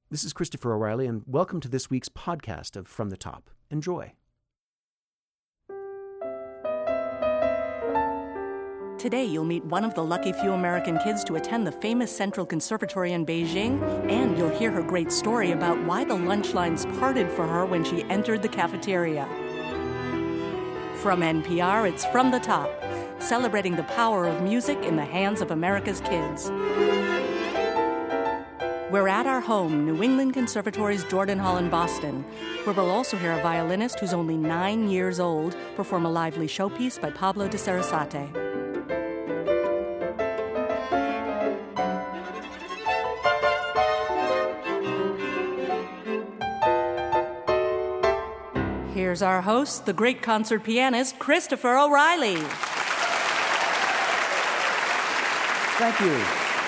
This is Christopher O'Reilly, and welcome to this week's podcast of From the Top. Enjoy. Today, you'll meet one of the lucky few American kids to attend the famous Central Conservatory in Beijing, and you'll hear her great story about why the lunch lines parted for her when she entered the cafeteria. From NPR, it's From the Top, celebrating the power of music in the hands of America's kids. We're at our home, New England Conservatory's Jordan Hall in Boston, where we'll also hear a violinist who's only 9 years old perform a lively showpiece by Pablo de Sarasate. Here's our host, the great concert pianist, Christopher O'Reilly. Thank you.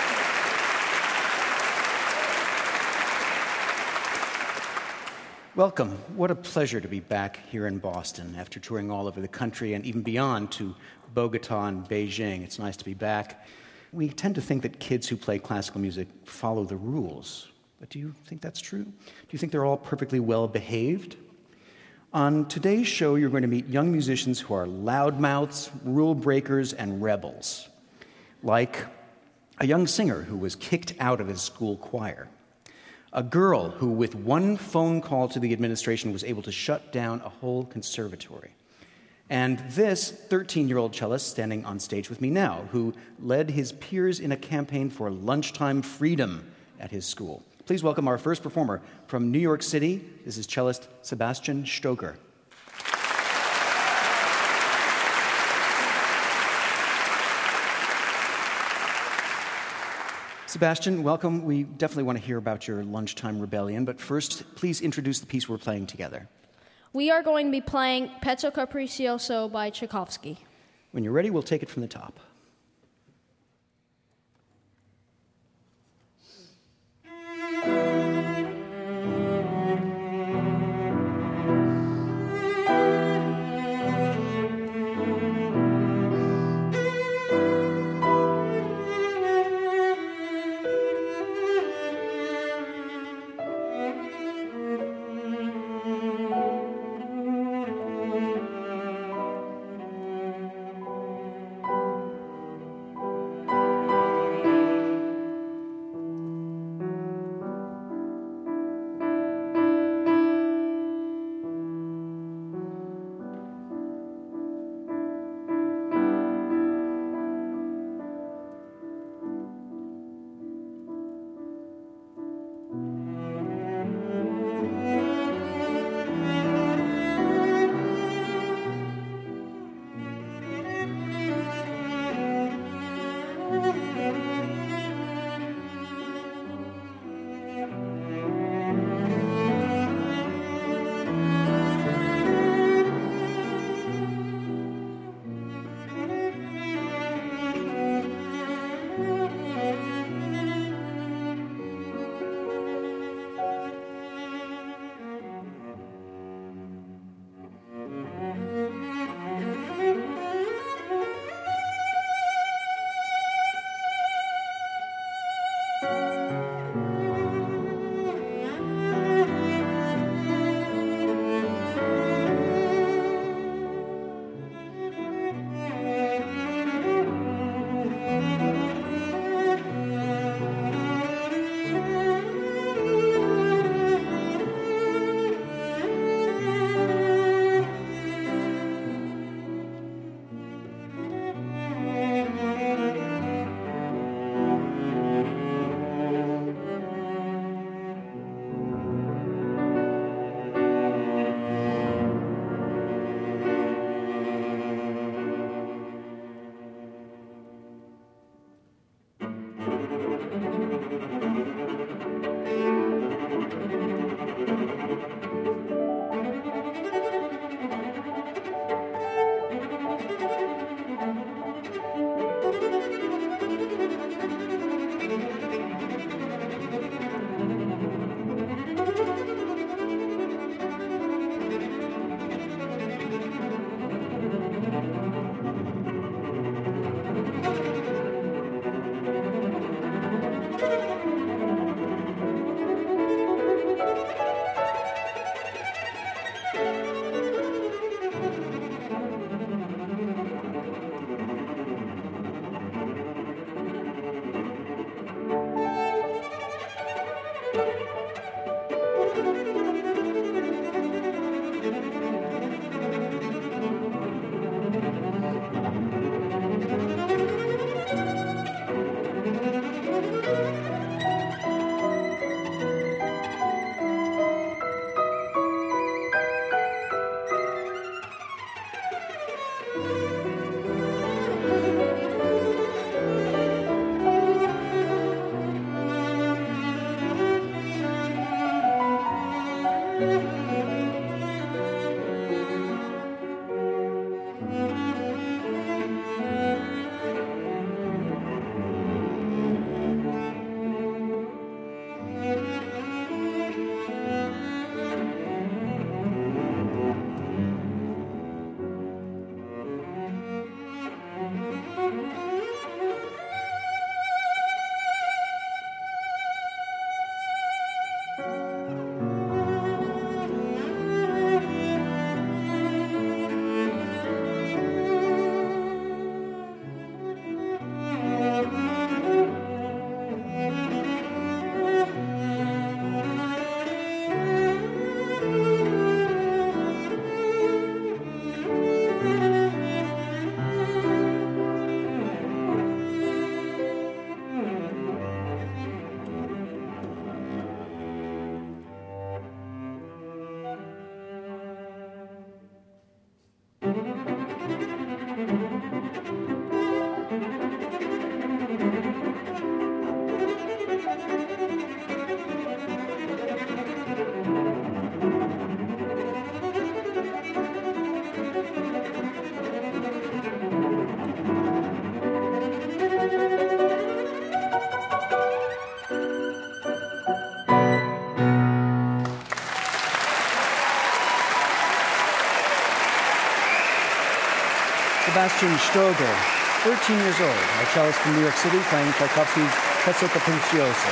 Welcome. What a pleasure to be back here in Boston after touring all over the country and even beyond to Bogota and Beijing. It's nice to be back. We tend to think that kids who play classical music follow the rules. But do you think that's true? Do you think they're all perfectly well behaved? On today's show, you're going to meet young musicians who are loudmouths, rule breakers, and rebels. Like a young singer who was kicked out of his school choir. A girl who, with one phone call to the administration, was able to shut down a whole conservatory. And this 13-year-old cellist standing on stage with me now, who led his peers in a campaign for lunchtime freedom at his school. Please welcome our first performer from New York City. This is cellist Sebastian Stoker. Sebastian, welcome. We definitely want to hear about your lunchtime rebellion, but first, please introduce the piece we're playing together. We are going to be playing Pezzo Capriccioso by Tchaikovsky. When you're ready, we'll take it from the top. Sebastian Strogel, 13 years old, a cellist from New York City playing Tchaikovsky's Pezzo Capriccioso.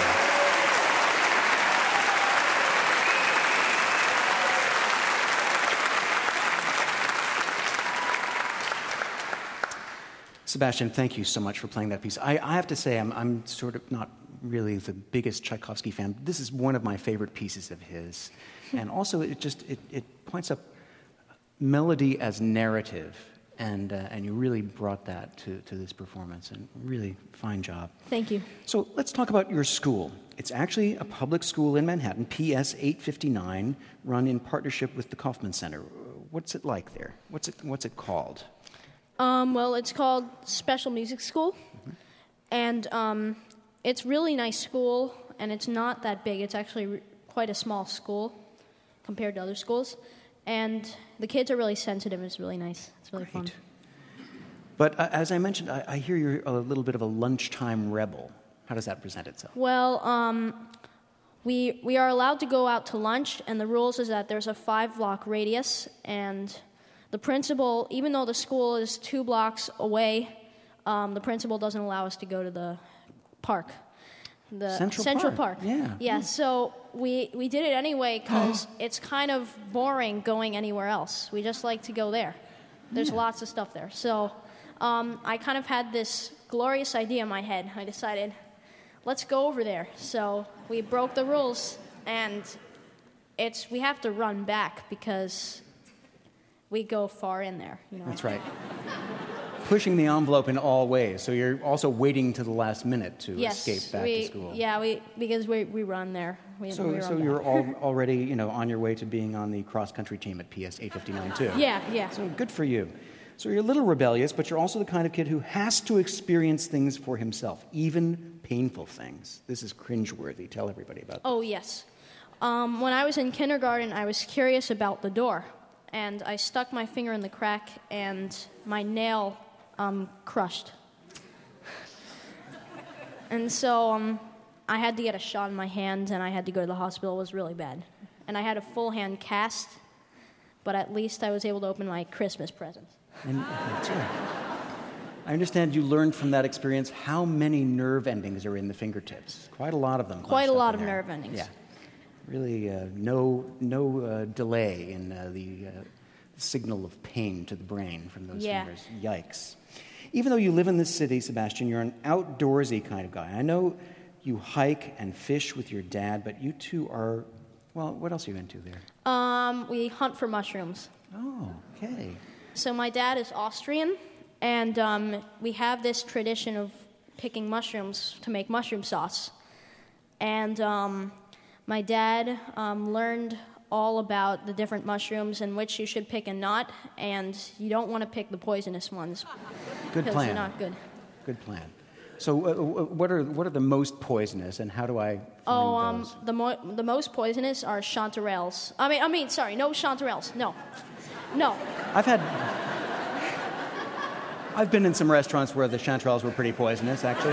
Sebastian, thank you so much for playing that piece. I have to say, I'm sort of not really the biggest Tchaikovsky fan. This is one of my favorite pieces of his. And also, it points up melody as narrative. And you really brought that to this performance, and really fine job. Thank you. So let's talk about your school. It's actually a public school in Manhattan, PS 859, run in partnership with the Kaufman Center. What's it like there? What's it called? Well, it's called Special Music School, and it's really nice school, and it's not that big. It's actually quite a small school compared to other schools, and the kids are really sensitive. It's really nice. It's really fun. But as I mentioned, I hear you're a little bit of a lunchtime rebel. How does that present itself? Well, we are allowed to go out to lunch, and the rules is that there's a 5-block radius, and the principal, even though the school is 2 blocks away, the principal doesn't allow us to go to the park. The Central Park. Yeah, so we did it anyway because it's kind of boring going anywhere else. We just like to go there. There's lots of stuff there. So I kind of had this glorious idea in my head. I decided, let's go over there. So we broke the rules, and we have to run back because we go far in there. You know? That's right. Pushing the envelope in all ways. So you're also waiting to the last minute to escape back to school. Yeah, because we run there. So you're already on your way to being on the cross-country team at PS 859 too. Yeah. So good for you. So you're a little rebellious, but you're also the kind of kid who has to experience things for himself, even painful things. This is cringeworthy. Tell everybody about that. Oh, yes. When I was in kindergarten, I was curious about the door, and I stuck my finger in the crack, and my nail crushed. And so I had to get a shot in my hand, and I had to go to the hospital. It was really bad. And I had a full hand cast, but at least I was able to open my Christmas presents. And that's right. I understand you learned from that experience how many nerve endings are in the fingertips. Quite a lot of them. Quite a lot of nerve endings. Yeah. Really no delay in the signal of pain to the brain from those fingers. Yikes. Even though you live in this city, Sebastian, you're an outdoorsy kind of guy. I know you hike and fish with your dad, but you two are, well, what else are you into there? We hunt for mushrooms. Oh, okay. So my dad is Austrian, and we have this tradition of picking mushrooms to make mushroom sauce. And my dad learned all about the different mushrooms and which you should pick and not, and you don't want to pick the poisonous ones. Good plan. They're not good. Good plan. So what are the most poisonous, and how do I find those? The most poisonous are chanterelles. Sorry, no chanterelles. No. I've been in some restaurants where the chanterelles were pretty poisonous, actually.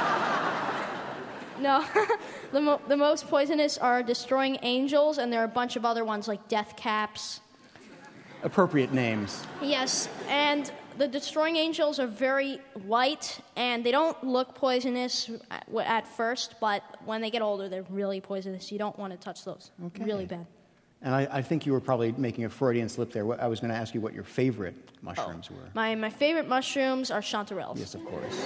No. The most poisonous are destroying angels, and there are a bunch of other ones like death caps. Appropriate names. Yes, and the destroying angels are very white, and they don't look poisonous at first, but when they get older, they're really poisonous. You don't want to touch those. Okay. Really bad. And I think you were probably making a Freudian slip there. I was going to ask you what your favorite mushrooms were. My favorite mushrooms are chanterelles. Yes, of course.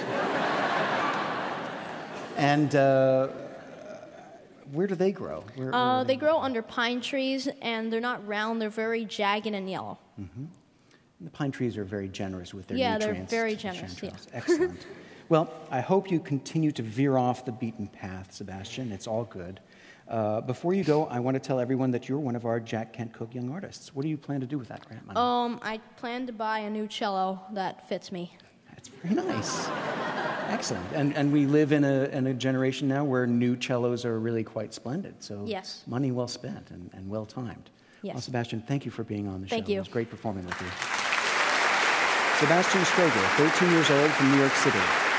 And where do they grow? Where they grow under pine trees, and they're not round. They're very jagged and yellow. Mm-hmm. The pine trees are very generous with their nutrients. nutrients. Yeah, they're very generous. Yeah. Excellent. Well, I hope you continue to veer off the beaten path, Sebastian. It's all good. Before you go, I want to tell everyone that you're one of our Jack Kent Cooke Young Artists. What do you plan to do with that grant money? I plan to buy a new cello that fits me. That's very nice. Excellent. And we live in a generation now where new cellos are really quite splendid. So yes. Money well spent and well timed. Yes. Well, Sebastian, thank you for being on the show. Thank you. It was great performing with you. Sebastian Schrager, 13 years old, from New York City.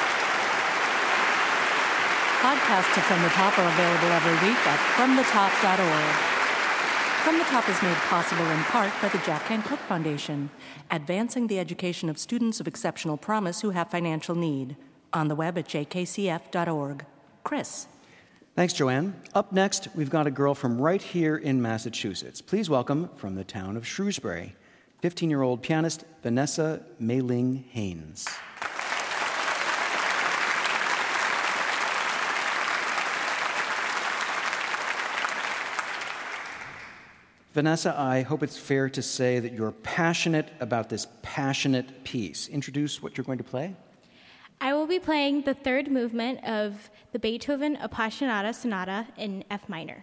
Podcasts of From the Top are available every week at fromthetop.org. From the Top is made possible in part by the Jack Kent Cooke Foundation, advancing the education of students of exceptional promise who have financial need. On the web at jkcf.org. Chris. Thanks, Joanne. Up next, we've got a girl from right here in Massachusetts. Please welcome, from the town of Shrewsbury, 15-year-old pianist Vanessa Mei-Ling Haynes. Vanessa, I hope it's fair to say that you're passionate about this passionate piece. Introduce what you're going to play. I will be playing the third movement of the Beethoven Appassionata Sonata in F minor.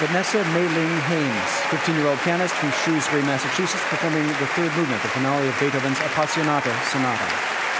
Vanessa Mei-Ling Haynes, 15-year-old pianist from Shrewsbury, Massachusetts, performing the third movement, the finale of Beethoven's Appassionata Sonata.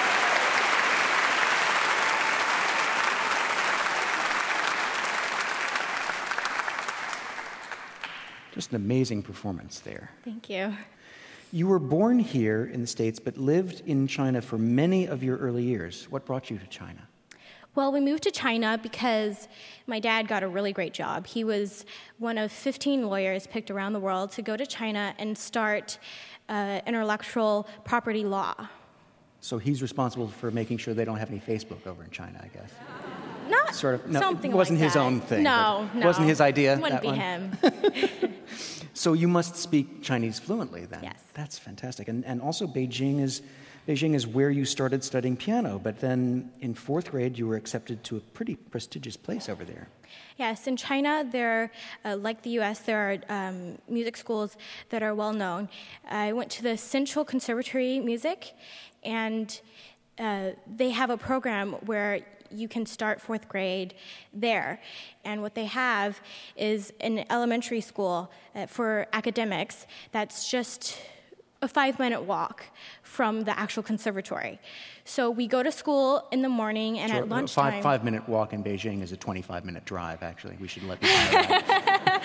Just an amazing performance there. Thank you. You were born here in the States, but lived in China for many of your early years. What brought you to China? Well, we moved to China because my dad got a really great job. He was one of 15 lawyers picked around the world to go to China and start intellectual property law. So he's responsible for making sure they don't have any Facebook over in China, I guess. Not sort of. No, something it wasn't like his that. own thing. No. It wasn't his idea. It wouldn't that be one. him. So you must speak Chinese fluently then. Yes. That's fantastic. And also Beijing is where you started studying piano, but then in fourth grade you were accepted to a pretty prestigious place over there. Yes, in China, there, like the U.S., there are music schools that are well known. I went to the Central Conservatory Music, and they have a program where you can start fourth grade there. And what they have is an elementary school for academics that's just a 5-minute walk from the actual conservatory. So we go to school in the morning, and at lunchtime... A 5-minute walk in Beijing is a 25-minute drive, actually. We should let people know that.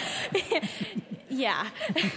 Yeah.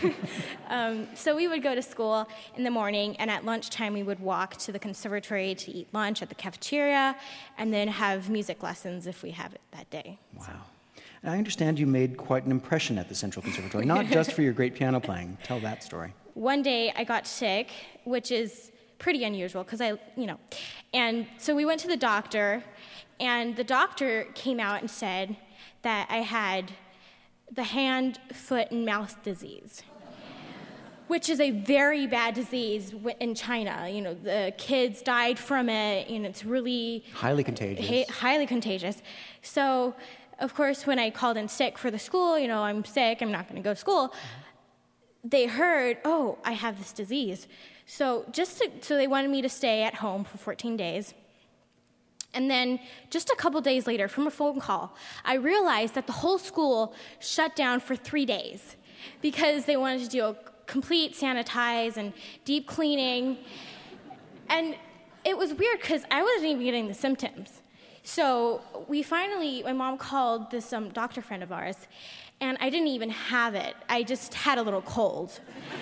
So we would go to school in the morning, and at lunchtime we would walk to the conservatory to eat lunch at the cafeteria, and then have music lessons if we have it that day. Wow. And I understand you made quite an impression at the Central Conservatory, not just for your great piano playing. Tell that story. One day I got sick, which is pretty unusual because and so we went to the doctor, and the doctor came out and said that I had the hand, foot, and mouth disease, which is a very bad disease in China. You know, the kids died from it, and it's really highly contagious. Highly contagious. So, of course, when I called in sick for the school, I'm sick, I'm not going to go to school. They heard, oh, I have this disease. So they wanted me to stay at home for 14 days. And then just a couple days later, from a phone call, I realized that the whole school shut down for 3 days because they wanted to do a complete sanitize and deep cleaning. And it was weird because I wasn't even getting the symptoms. So my mom called this doctor friend of ours, and I didn't even have it. I just had a little cold.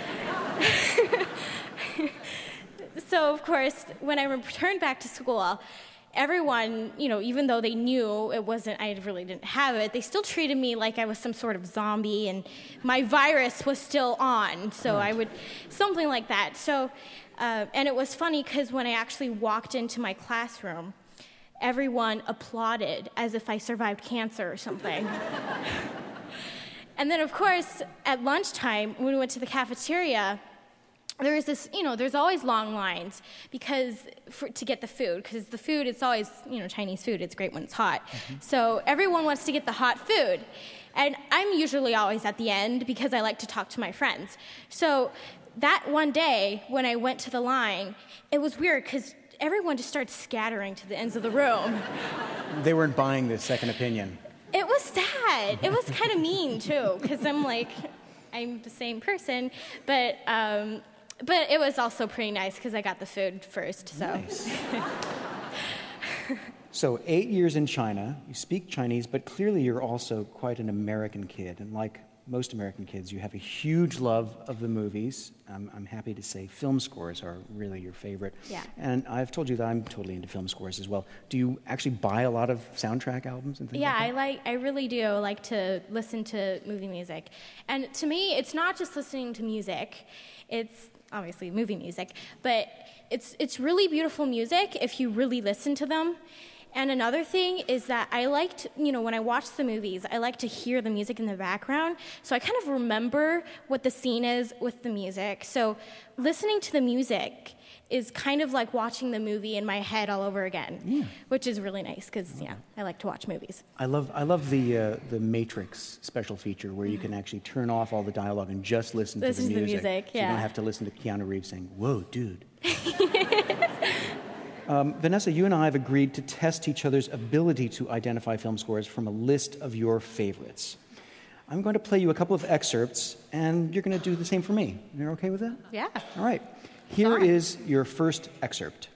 So, of course, when I returned back to school, everyone, even though they knew I really didn't have it, they still treated me like I was some sort of zombie, and my virus was still on. So something like that. So, and it was funny because when I actually walked into my classroom, everyone applauded as if I survived cancer or something. And then, of course, at lunchtime, when we went to the cafeteria, there was this, there's always long lines to get the food, because the food, it's always, Chinese food, it's great when it's hot. Mm-hmm. So everyone wants to get the hot food. And I'm usually always at the end because I like to talk to my friends. So that one day, when I went to the line, it was weird because everyone just started scattering to the ends of the room. They weren't buying this second opinion. It was sad. It was kind of mean, too, because I'm the same person. But it was also pretty nice because I got the food first. So. Nice. So 8 years in China, you speak Chinese, but clearly you're also quite an American kid. And like most American kids, you have a huge love of the movies. I'm happy to say film scores are really your favorite. Yeah. And I've told you that I'm totally into film scores as well. Do you actually buy a lot of soundtrack albums and things like that? I really do like to listen to movie music. And to me, it's not just listening to music. It's obviously movie music, but it's really beautiful music if you really listen to them. And another thing is that I liked, when I watch the movies, I like to hear the music in the background. So I kind of remember what the scene is with the music. So listening to the music is kind of like watching the movie in my head all over again, which is really nice because, I like to watch movies. I love the Matrix special feature where you can actually turn off all the dialogue and just listen to the music. This is the music, So you don't have to listen to Keanu Reeves saying, "Whoa, dude." Vanessa, you and I have agreed to test each other's ability to identify film scores from a list of your favorites. I'm going to play you a couple of excerpts, and you're going to do the same for me. You're okay with that? Yeah. All right. Here is your first excerpt.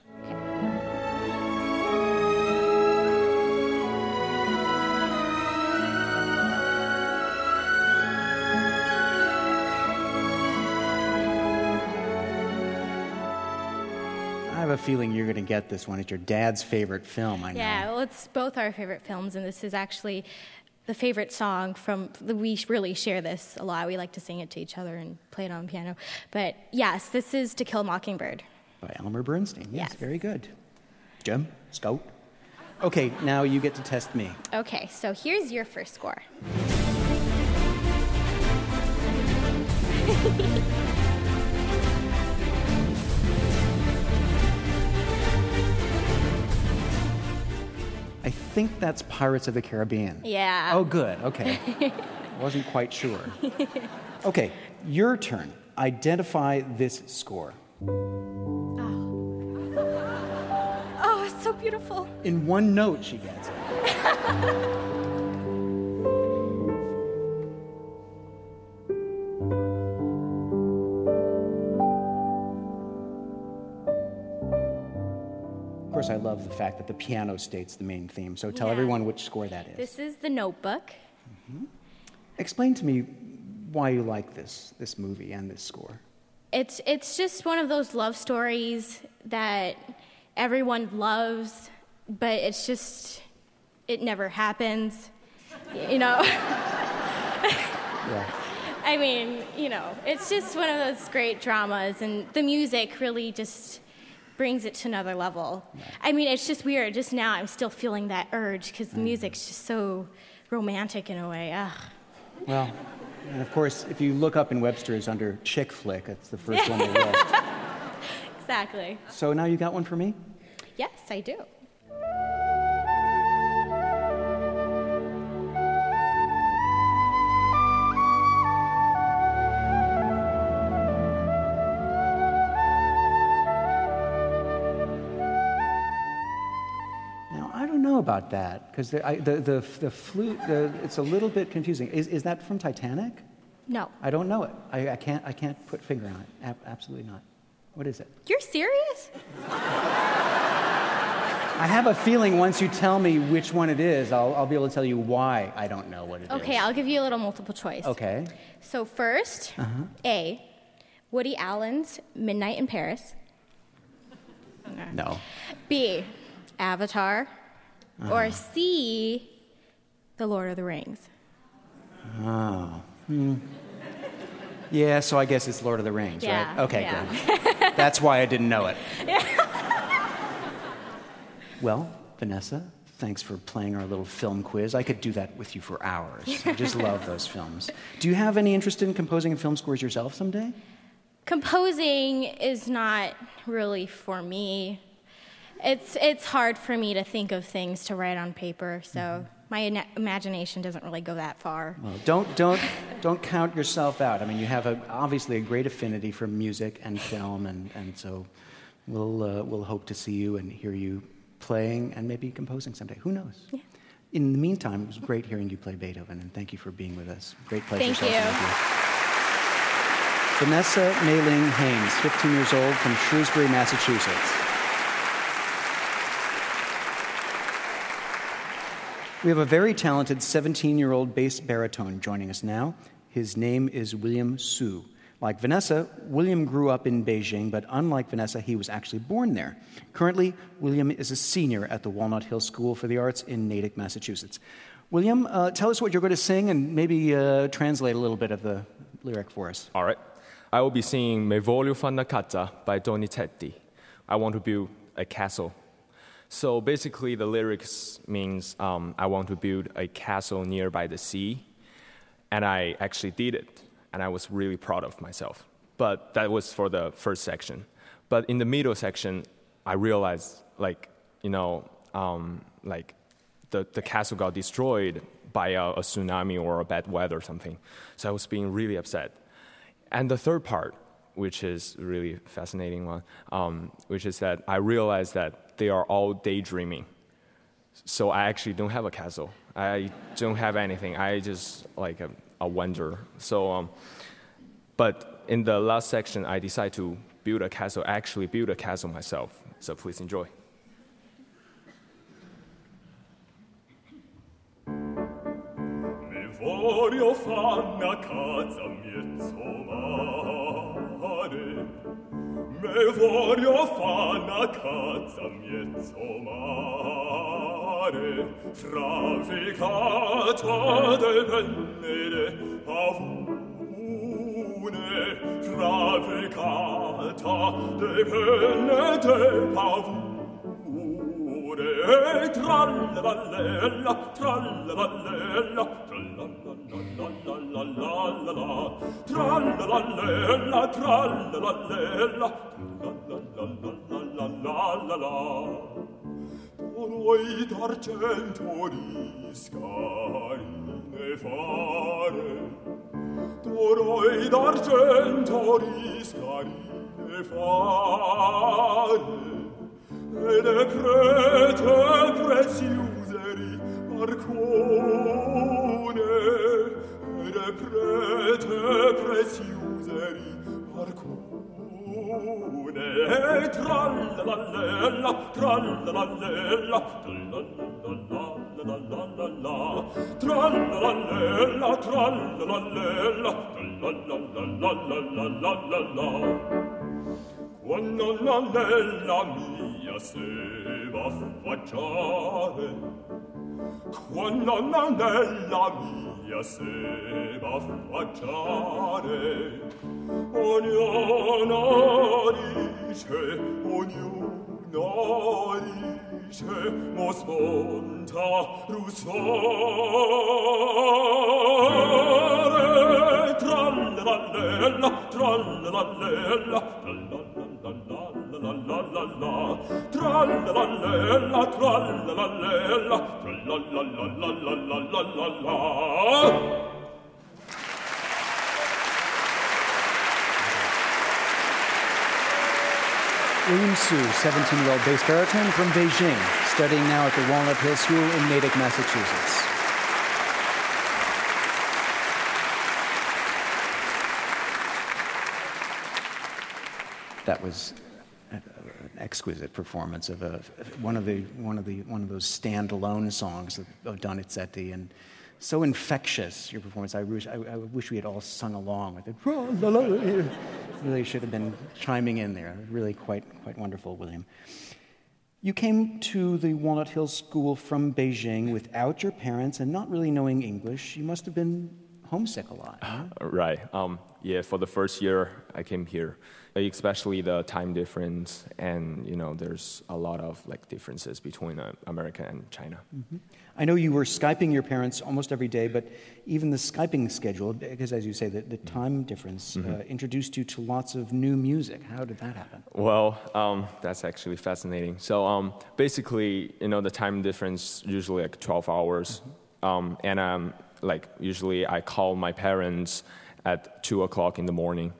I have a feeling you're going to get this one. It's your dad's favorite film, I know. Yeah, well, it's both our favorite films, and this is actually the favorite song we really share this a lot. We like to sing it to each other and play it on piano. But yes, this is To Kill a Mockingbird. By Elmer Bernstein. Yes, Yes. very good. Jim, Scout. Okay, now you get to test me. Okay, so here's your first score. I think that's Pirates of the Caribbean. Yeah. Oh, good. Okay. Wasn't quite sure. Okay, your turn. Identify this score. Oh, it's so beautiful. In one note, she gets it. Of course, I love the fact that the piano states the main theme, so tell Yeah. everyone which score that is. This is The Notebook. Explain to me why you like this movie and this score. It's just one of those love stories that everyone loves, but it never happens. You know? Yeah. I mean, it's just one of those great dramas, and the music really just brings it to another level. I mean, it's just weird. Just now, I'm still feeling that urge because the music's just so romantic in a way. Ugh. Well, and of course, if you look up in Webster's under chick flick, it's the first one they list. Exactly. So now you got one for me? Yes, I do. Now, I don't know about that, because the flute, it's a little bit confusing. Is that from Titanic? No. I don't know it. I can't put a finger on it. Absolutely not. What is it? You're serious? I have a feeling once you tell me which one it is, I'll be able to tell you why I don't know what it is. Okay, I'll give you a little multiple choice. Okay. So first, A, Woody Allen's Midnight in Paris. No. B, Avatar. Or C, The Lord of the Rings. Oh. Yeah, so I guess it's Lord of the Rings, Yeah, right? Okay, yeah. good. That's why I didn't know it. Well, Vanessa, thanks for playing our little film quiz. I could do that with you for hours. I just love those films. Do you have any interest in composing film scores yourself someday? Composing is not really for me. It's hard for me to think of things to write on paper, so my imagination doesn't really go that far. Well, don't count yourself out. I mean, you have obviously a great affinity for music and film, and so we'll hope to see you and hear you playing and maybe composing someday. Who knows? Yeah. In the meantime, it was great hearing you play Beethoven, and thank you for being with us. Great pleasure. Thank talking you. with you. Vanessa Mei-Ling Haynes, 15 years old, from Shrewsbury, Massachusetts. We have a very talented 17-year-old bass baritone joining us now. His name is William Su. Like Vanessa, William grew up in Beijing, but unlike Vanessa, he was actually born there. Currently, William is a senior at the Walnut Hill School for the Arts in Natick, Massachusetts. William, tell us what you're going to sing and maybe translate a little bit of the lyric for us. All right. I will be singing Me voglio fare una casa by Donizetti. I want to build a castle. So basically, the lyrics means I want to build a castle nearby the sea, and I actually did it, and I was really proud of myself. But that was for the first section. But in the middle section, I realized, the castle got destroyed by a tsunami or a bad weather or something. So I was being really upset. And the third part, which is a really fascinating one, which is that I realized that they are all daydreaming. So I actually don't have a castle. I don't have anything. I just a wonder. So, but in the last section, I decided to actually build a castle myself. So please enjoy. Voglio far una casa mezzo mare, me voglio far una casa mezzo mare, trafficata de penne pavune, trafficata de penne pavune. Trallalella, trallalella, trallalella, trallalella, trallalella, trallalella. Noi d'argento riscarine fare, noi d'argento riscarine fare, ed è prete preziuseri Marcone, ed è prete preziuseri Marcone, trallalella, trallalella, trallalella, trallalella, trallalella, trallalella. Quando l'anella mia se va a affacciare, quando l'anella mia se va a affacciare, ognuno dice, mo smonta russore, trallalella, trallalella, trallalella, trallalella, trallalella. William Su, 17-year-old bass baritone from Beijing, studying now at the Walnut Hill School in Natick, Massachusetts. That was an exquisite performance of one of those standalone songs of Donizetti, and so infectious, your performance. I wish we had all sung along with it. Really should have been chiming in there. Really quite wonderful, William. You came to the Walnut Hill School from Beijing without your parents and not really knowing English. You must have been homesick a lot. Huh? Right. Yeah, for the first year I came here, especially the time difference, and there's a lot of differences between America and China. Mm-hmm. I know you were Skyping your parents almost every day, but even the Skyping schedule, because as you say, the time difference introduced you to lots of new music. How did that happen? Well, that's actually fascinating. So basically, the time difference usually 12 hours, and usually I call my parents at 2:00 in the morning.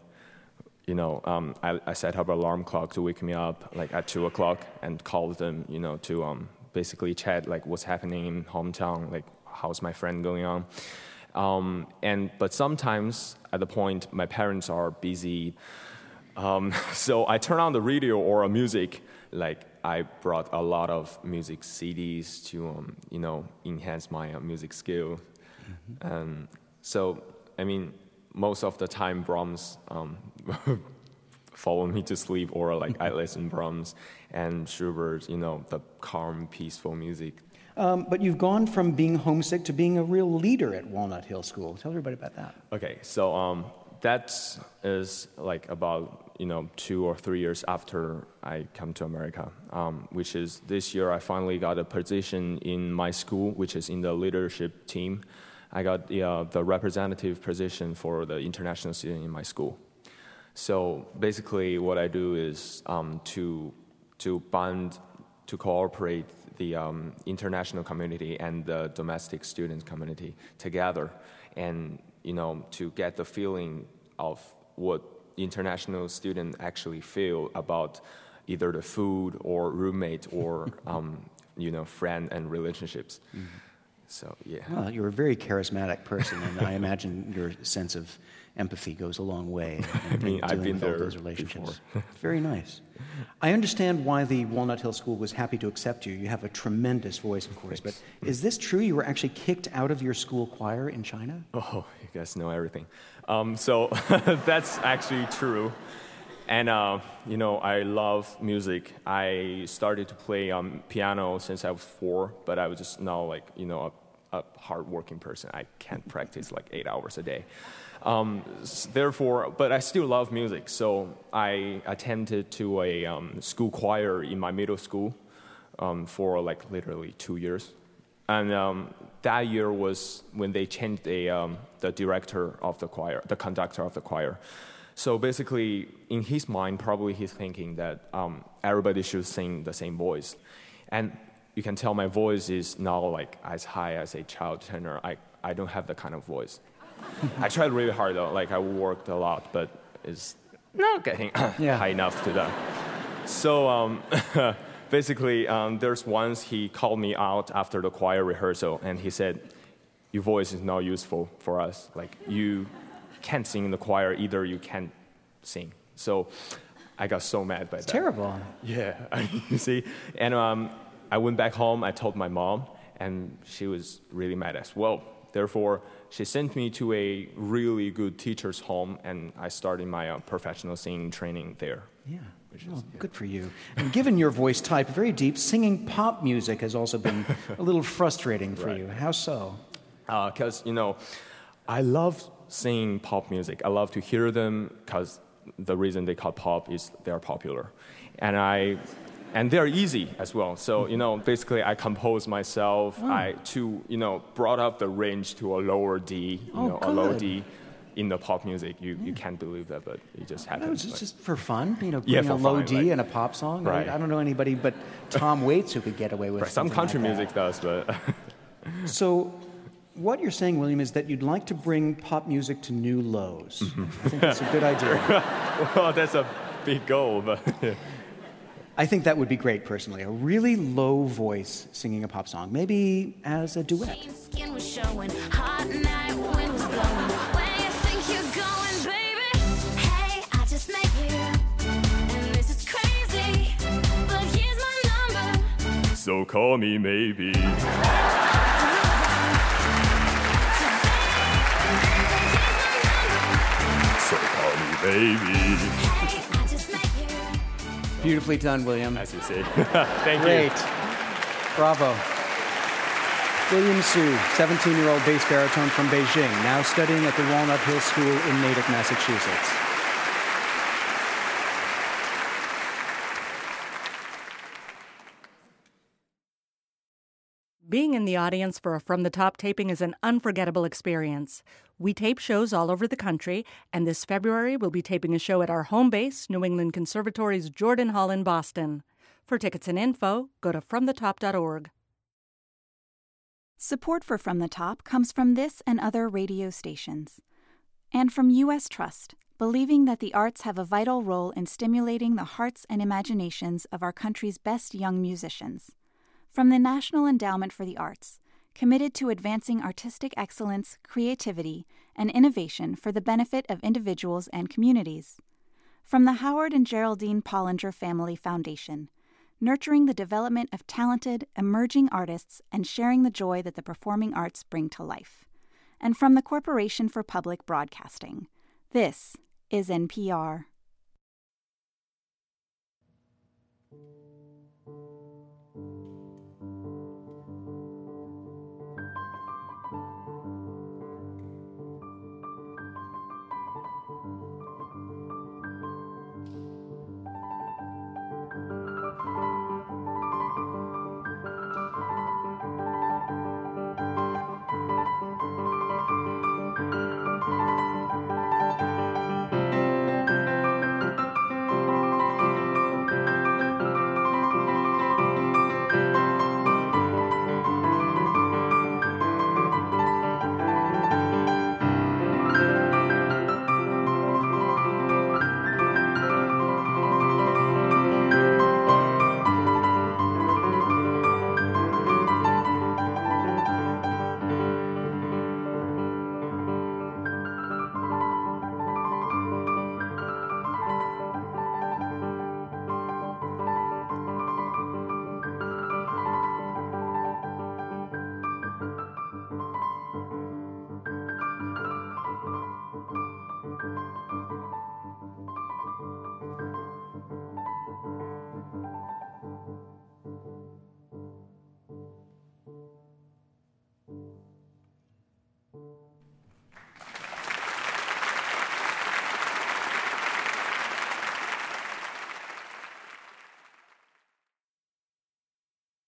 I set up an alarm clock to wake me up at 2:00 and call them, to basically chat what's happening in hometown, how's my friend going on. But sometimes at the point my parents are busy, so I turn on the radio or music. I brought a lot of music CDs to enhance my music skill. So most of the time Brahms follow me to sleep, or I listen Brahms and Schubert, the calm, peaceful music. But you've gone from being homesick to being a real leader at Walnut Hill School. Tell everybody about that. Okay, so that is about 2 or 3 years after I come to America, which is this year I finally got a position in my school, which is in the leadership team. I got the representative position for the international student in my school. So basically what I do is to cooperate the international community and the domestic student community together, and to get the feeling of what international students actually feel about either the food or roommate or friend and relationships. Mm-hmm. So, yeah. Well, you're a very charismatic person, and I imagine your sense of empathy goes a long way in I've been dealing with all there those relationships. before. Very nice. I understand why the Walnut Hill School was happy to accept you. You have a tremendous voice, of course, but is this true? You were actually kicked out of your school choir in China? Oh, you guys know everything. So that's actually true. And, I love music. I started to play piano since I was 4, but I was just now a hard-working person. I can't practice 8 hours a day. Therefore, but I still love music. So I attended to a school choir in my middle school for literally 2 years. And that year was when they changed the director of the choir, the conductor of the choir. So basically, in his mind, probably he's thinking that everybody should sing the same voice. And you can tell my voice is now as high as a child tenor. I don't have that kind of voice. I tried really hard though. I worked a lot, but it's not getting high enough to that. So basically, there's once he called me out after the choir rehearsal, and he said, "Your voice is not useful for us. You can't sing in the choir either. You can't sing." So I got so mad by that. It's terrible. Yeah, you see. And I went back home. I told my mom, and she was really mad as well. Therefore, she sent me to a really good teacher's home, and I started my professional singing training there. Yeah. Good for you. And given your voice type, very deep, singing pop music has also been a little frustrating for you. How so? Because, I love singing pop music. I love to hear them because the reason they call pop is they're popular. And they're easy as well. So, basically I compose myself. Brought up the range to a lower D, a low D in the pop music. You can't believe that, but it just happens. No, it's just for fun, putting for a low fun, D in a pop song. Right. I don't know anybody but Tom Waits who could get away with Some country like music does, but... So what you're saying, William, is that you'd like to bring pop music to new lows. I think that's a good idea. Well, that's a big goal, but... I think that would be great, personally. A really low voice singing a pop song, maybe as a duet. Skin was showing, hot night, wind was blowing. Where you think you're going, baby? Hey, I just met you, and this is crazy, but here's my number. So call me maybe. So call me baby. Hey, I just met you. Beautifully done, William. As you say. Thank Great. you. Bravo. William Su, 17-year-old bass baritone from Beijing, now studying at the Walnut Hill School in Natick, Massachusetts. Being in the audience for a From the Top taping is an unforgettable experience. We tape shows all over the country, and this February we'll be taping a show at our home base, New England Conservatory's Jordan Hall in Boston. For tickets and info, go to fromthetop.org. Support for From the Top comes from this and other radio stations. And from U.S. Trust, believing that the arts have a vital role in stimulating the hearts and imaginations of our country's best young musicians. From the National Endowment for the Arts, committed to advancing artistic excellence, creativity, and innovation for the benefit of individuals and communities. From the Howard and Geraldine Pollinger Family Foundation, nurturing the development of talented, emerging artists and sharing the joy that the performing arts bring to life. And from the Corporation for Public Broadcasting, this is NPR.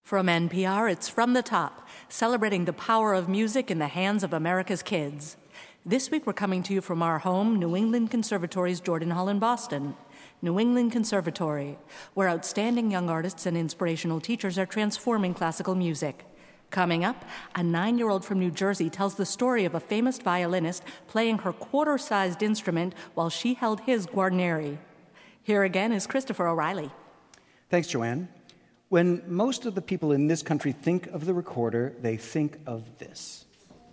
From NPR, it's From the Top, celebrating the power of music in the hands of America's kids. This week, we're coming to you from our home, New England Conservatory's Jordan Hall in Boston. New England Conservatory, where outstanding young artists and inspirational teachers are transforming classical music. Coming up, a 9-year-old from New Jersey tells the story of a famous violinist playing her quarter-sized instrument while she held his Guarneri. Here again is Christopher O'Reilly. Thanks, Joanne. When most of the people in this country think of the recorder, they think of this.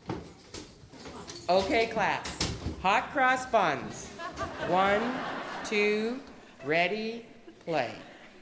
Okay, class. Hot cross buns. 1, 2, ready, play.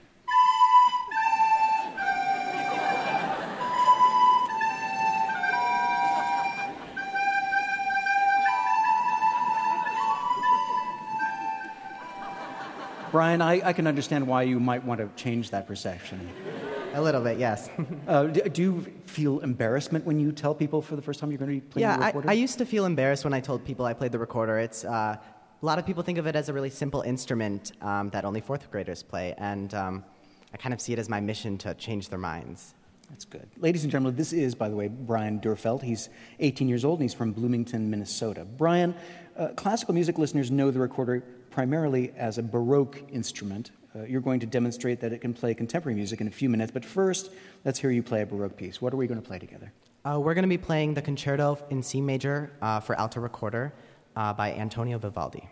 Brian, I can understand why you might want to change that perception. A little bit, yes. Do you feel embarrassment when you tell people for the first time you're going to be playing the recorder? I used to feel embarrassed when I told people I played the recorder. It's a lot of people think of it as a really simple instrument that only fourth graders play, and I kind of see it as my mission to change their minds. That's good. Ladies and gentlemen, this is, by the way, Brian Durfeld. He's 18 years old, and he's from Bloomington, Minnesota. Brian, classical music listeners know the recorder primarily as a Baroque instrument. You're going to demonstrate that it can play contemporary music in a few minutes, but first, let's hear you play a Baroque piece. What are we going to play together? We're going to be playing the Concerto in C major for alto recorder by Antonio Vivaldi.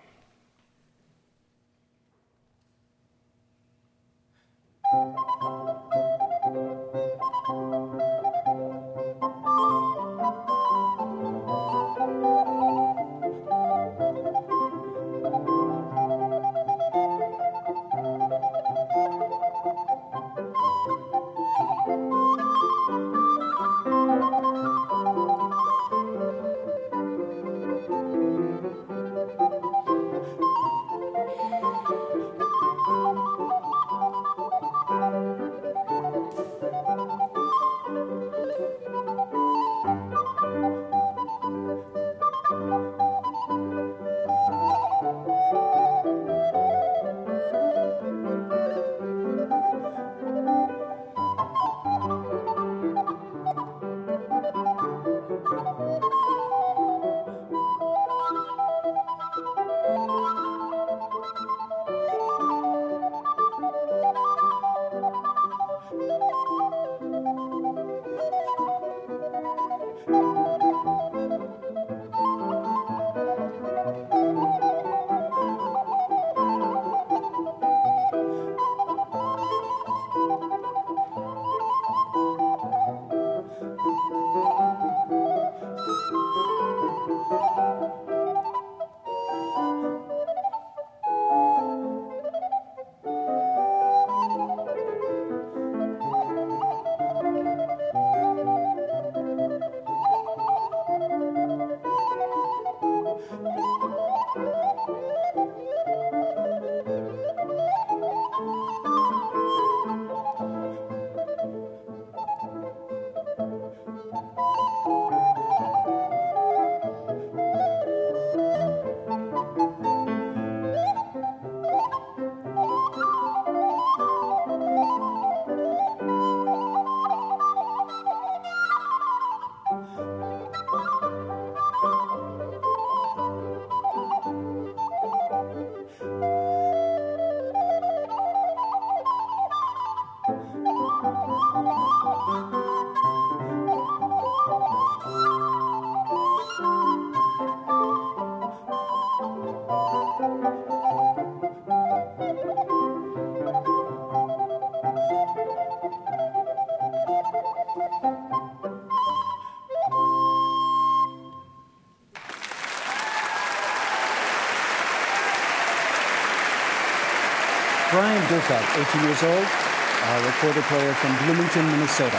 Brian Durfeld, 18 years old, a recorder player from Bloomington, Minnesota.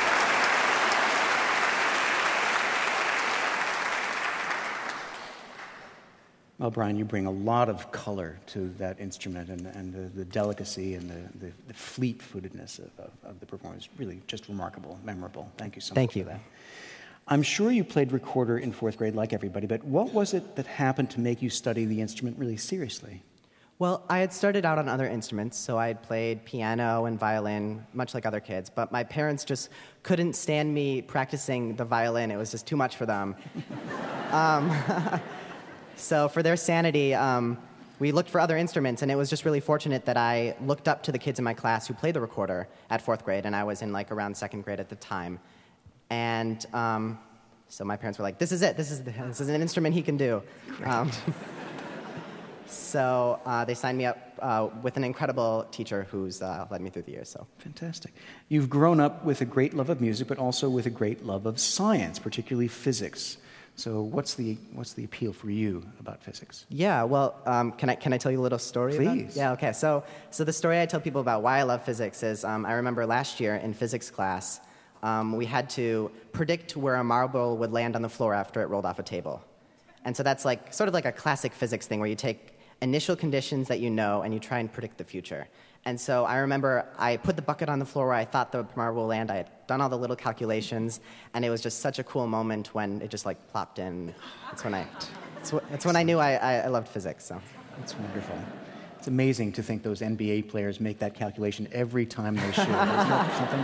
Well, Brian, you bring a lot of color to that instrument, and the delicacy and the fleet-footedness of the performance. Really just remarkable, memorable. Thank you so much for that. I'm sure you played recorder in fourth grade like everybody, but what was it that happened to make you study the instrument really seriously? Well, I had started out on other instruments, so I had played piano and violin, much like other kids, but my parents just couldn't stand me practicing the violin. It was just too much for them. So for their sanity, we looked for other instruments, and it was just really fortunate that I looked up to the kids in my class who played the recorder at 4th grade, and I was in like around 2nd grade at the time. And so my parents were like, this is it. This is an instrument he can do. So they signed me up with an incredible teacher who's led me through the years. So Fantastic. You've grown up with a great love of music, but also with a great love of science, particularly physics. So what's the appeal for you about physics? yeah, well, can I tell you a little story? Please. Yeah, okay. So the story I tell people about why I love physics is I remember last year in physics class, we had to predict where a marble would land on the floor after it rolled off a table. And so that's like sort of like a classic physics thing where you take initial conditions that you know and you try and predict the future. And so I remember I put the bucket on the floor where I thought the marble would land. I had done all the little calculations, and it was just such a cool moment when it just like plopped in. That's when I knew I loved physics. So That's wonderful. It's amazing to think those NBA players make that calculation every time they shoot. Isn't that something?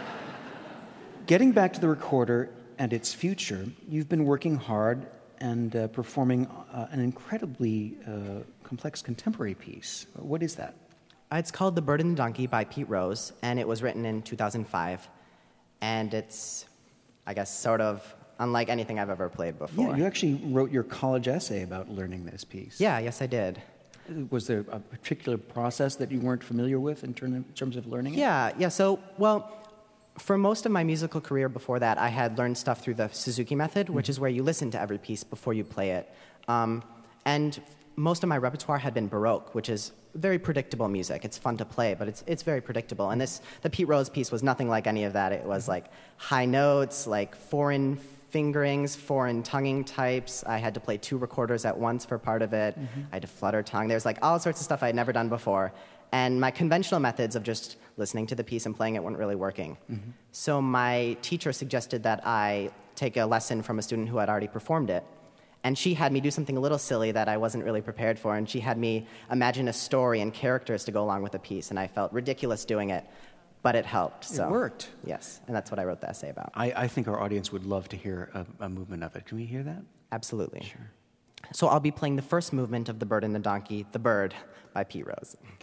Getting back to the recorder and its future, you've been working hard and performing an incredibly complex contemporary piece. What is that? it's called The Bird and the Donkey by Pete Rose, and it was written in 2005. And it's, I guess, sort of unlike anything I've ever played before. Yeah, you actually wrote your college essay about learning this piece. Yeah, yes, I did. Was there a particular process that you weren't familiar with in terms of learning it? Yeah. So, well, for most of my musical career before that, I had learned stuff through the Suzuki method, which is where you listen to every piece before you play it. And most of my repertoire had been Baroque, which is very predictable music. It's fun to play, but it's very predictable. And the Pete Rose piece was nothing like any of that. It was like high notes, like foreign fingerings, foreign tonguing types. I had to play 2 recorders at once for part of it. I had to flutter tongue. There's like all sorts of stuff I'd never done before. And my conventional methods of just listening to the piece and playing it weren't really working. So my teacher suggested that I take a lesson from a student who had already performed it. And she had me do something a little silly that I wasn't really prepared for. And she had me imagine a story and characters to go along with the piece. And I felt ridiculous doing it, but it helped. So, it worked. Yes, and that's what I wrote the essay about. I think our audience would love to hear a movement of it. Can we hear that? Absolutely. Sure. So I'll be playing the first movement of The Bird and the Donkey, The Bird, by Pete Rose. Okay.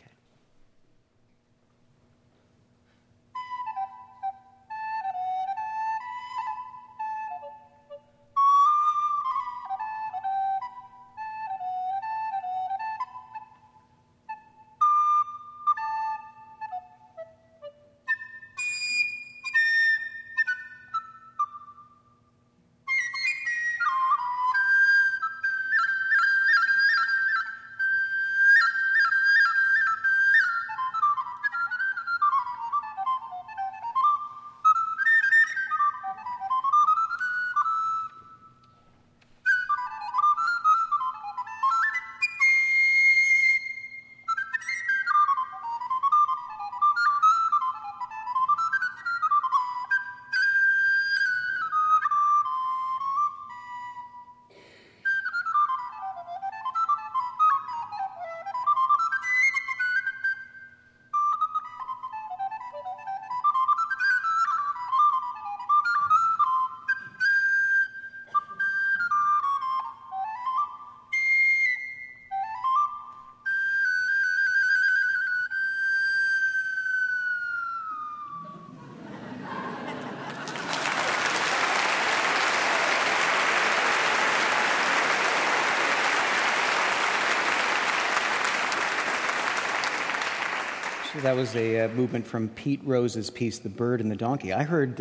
That was a movement from Pete Rose's piece, The Bird and the Donkey. I heard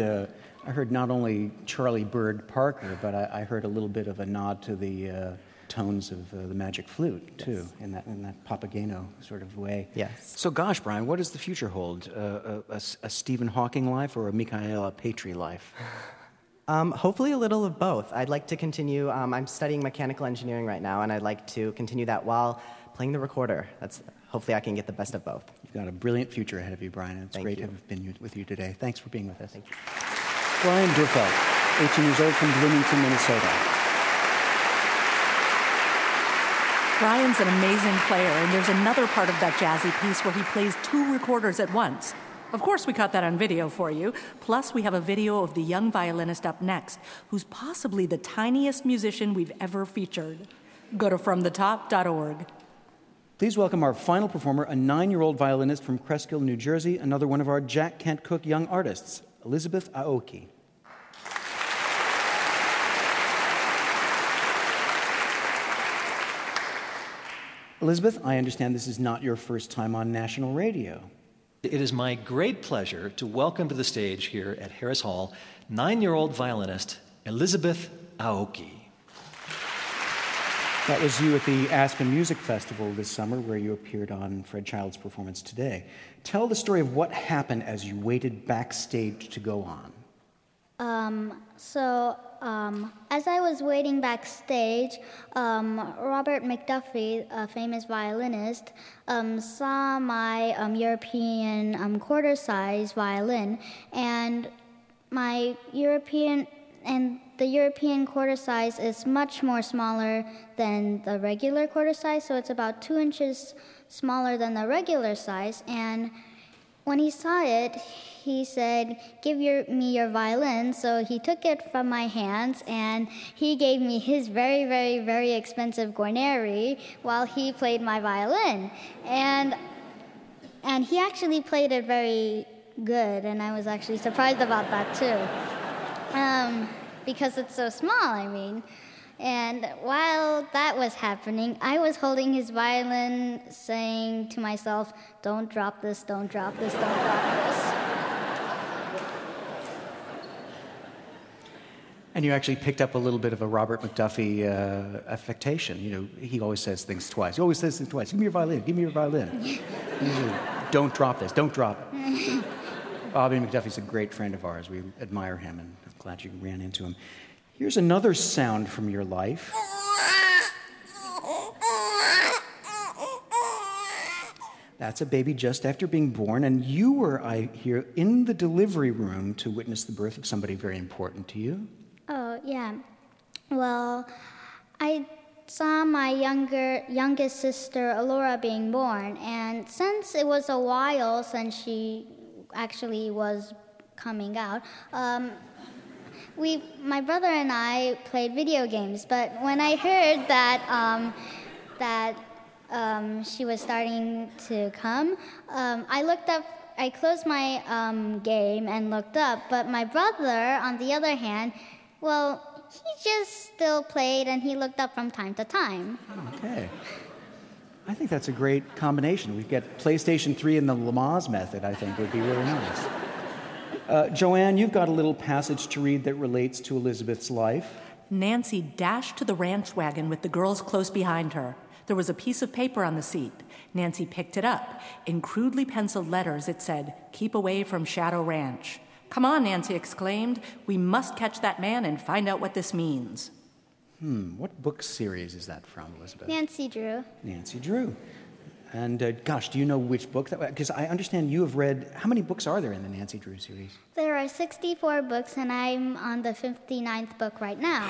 not only Charlie Bird Parker, but I heard a little bit of a nod to the tones of the Magic Flute, too, in that Papageno sort of way. Yes. So, gosh, Brian, what does the future hold? A Stephen Hawking life or a Michaela Patry life? Hopefully a little of both. I'd like to continue. I'm studying mechanical engineering right now, and I'd like to continue that while playing the recorder. Hopefully I can get the best of both. You've got a brilliant future ahead of you, Brian. It's Thank great you. to have been with you today. Thanks for being with us. Thank you. Brian Durfeld, 18 years old from Bloomington, Minnesota. Brian's an amazing player, and there's another part of that jazzy piece where he plays 2 recorders at once. Of course, we caught that on video for you. Plus, we have a video of the young violinist up next, who's possibly the tiniest musician we've ever featured. Go to fromthetop.org. Please welcome our final performer, a 9-year-old violinist from Cresskill, New Jersey, another one of our Jack Kent Cooke young artists, Elizabeth Aoki. Elizabeth, I understand this is not your first time on national radio. It is my great pleasure to welcome to the stage here at Harris Hall 9-year-old violinist Elizabeth Aoki. That was you at the Aspen Music Festival this summer, where you appeared on Fred Child's performance today. Tell the story of what happened as you waited backstage to go on. As I was waiting backstage, Robert McDuffie, a famous violinist, saw my European quarter-size violin, and the European quarter size is much more smaller than the regular quarter size, so it's about 2 inches smaller than the regular size. And when he saw it, he said, "Give me your violin." So he took it from my hands, and he gave me his very, very, very expensive Guarneri while he played my violin. And he actually played it very good, and I was actually surprised about that too. Because it's so small, I mean. And while that was happening, I was holding his violin, saying to myself, "Don't drop this, don't drop this, don't drop this." And you actually picked up a little bit of a Robert McDuffie affectation. You know, he always says things twice. He always says things twice. "Give me your violin, give me your violin." "Don't drop this, don't drop it." Bobby McDuffie's a great friend of ours. We admire him, and I'm glad you ran into him. Here's another sound from your life. That's a baby just after being born, and you were, I hear, in the delivery room to witness the birth of somebody very important to you. Oh, yeah. Well, I saw my youngest sister, Alora, being born, and since it was a while since she actually was coming out, my brother and I played video games. But when I heard that she was starting to come, I looked up. I closed my game and looked up. But my brother, on the other hand, well, he just still played, and he looked up from time to time. Okay. I think that's a great combination. We get PlayStation 3 and the Lamaze method, I think, would be really nice. Joanne, you've got a little passage to read that relates to Elizabeth's life. Nancy dashed to the ranch wagon with the girls close behind her. There was a piece of paper on the seat. Nancy picked it up. In crudely penciled letters, it said, "Keep away from Shadow Ranch." "Come on," Nancy exclaimed. "We must catch that man and find out what this means." What book series is that from, Elizabeth? Nancy Drew. Nancy Drew. And gosh, do you know which book that was? Because I understand you have read, how many books are there in the Nancy Drew series? There are 64 books, and I'm on the 59th book right now.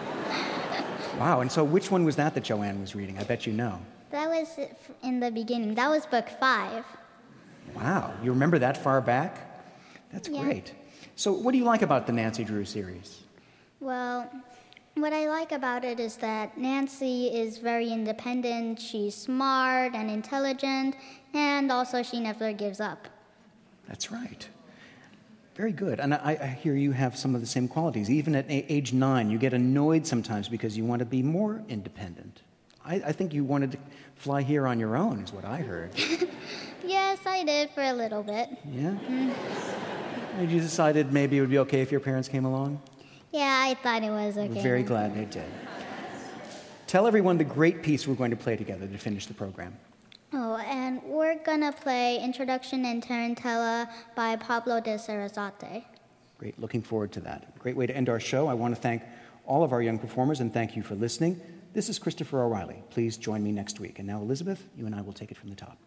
Wow, and so which one was that Joanne was reading? I bet you know. That was in the beginning. That was book 5. Wow, you remember that far back? That's great. So what do you like about the Nancy Drew series? Well, what I like about it is that Nancy is very independent, she's smart and intelligent, and also she never gives up. That's right. Very good. And I hear you have some of the same qualities. Even at age 9, you get annoyed sometimes because you want to be more independent. I think you wanted to fly here on your own, is what I heard. Yes, I did for a little bit. Yeah? And you decided maybe it would be okay if your parents came along? Yeah, I thought it was okay. We're very glad they did. Tell everyone the great piece we're going to play together to finish the program. Oh, and we're gonna play Introduction in Tarantella by Pablo de Sarasate. Great, looking forward to that. Great way to end our show. I want to thank all of our young performers and thank you for listening. This is Christopher O'Reilly. Please join me next week. And now, Elizabeth, you and I will take it from the top.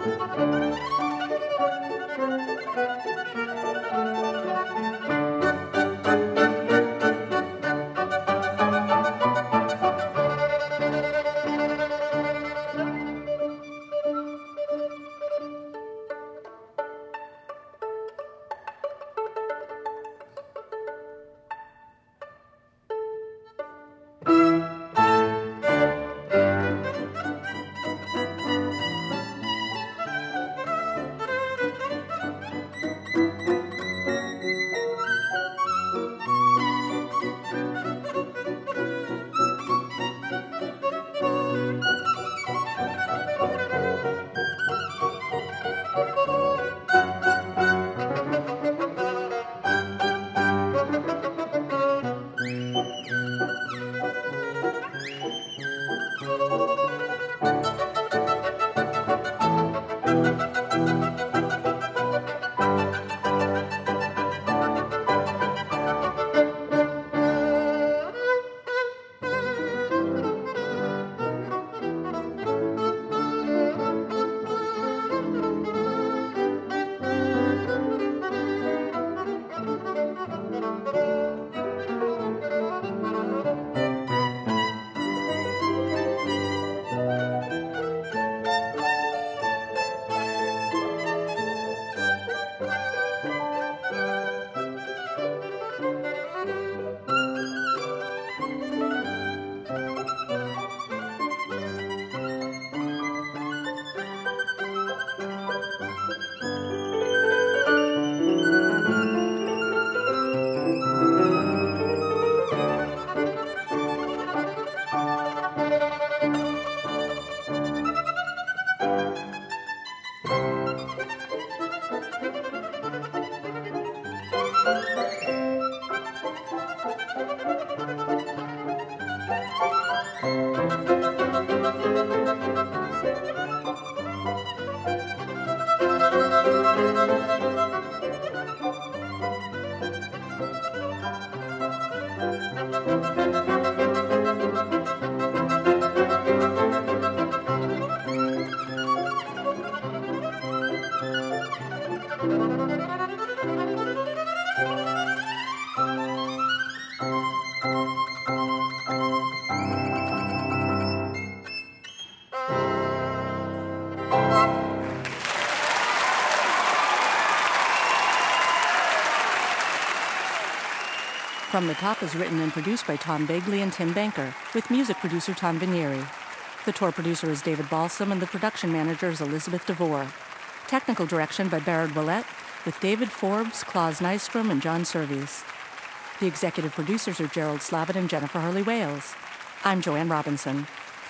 From the Top is written and produced by Tom Begley and Tim Banker, with music producer Tom Vinieri. The tour producer is David Balsam, and the production manager is Elizabeth DeVore. Technical direction by Barrett Willett, with David Forbes, Claus Nystrom, and John Servies. The executive producers are Gerald Slavin and Jennifer Hurley-Wales. I'm Joanne Robinson.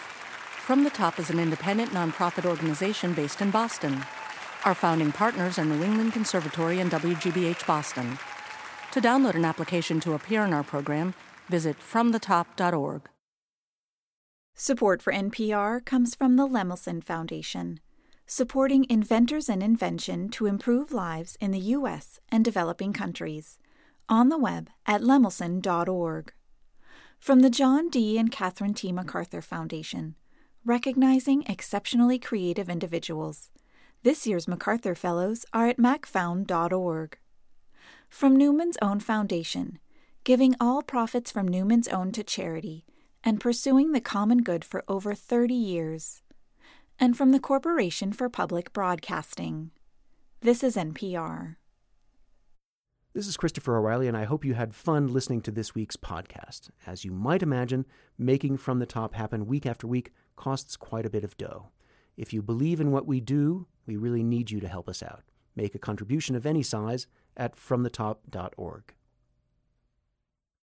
From the Top is an independent nonprofit organization based in Boston. Our founding partners are New England Conservatory and WGBH Boston. To download an application to appear in our program, visit fromthetop.org. Support for NPR comes from the Lemelson Foundation, supporting inventors and invention to improve lives in the U.S. and developing countries. On the web at lemelson.org. From the John D. and Catherine T. MacArthur Foundation, recognizing exceptionally creative individuals. This year's MacArthur Fellows are at macfound.org. From Newman's Own Foundation, giving all profits from Newman's Own to charity and pursuing the common good for over 30 years. And from the Corporation for Public Broadcasting. This is NPR. This is Christopher O'Reilly, and I hope you had fun listening to this week's podcast. As you might imagine, making From the Top happen week after week costs quite a bit of dough. If you believe in what we do, we really need you to help us out. Make a contribution of any size at fromthetop.org.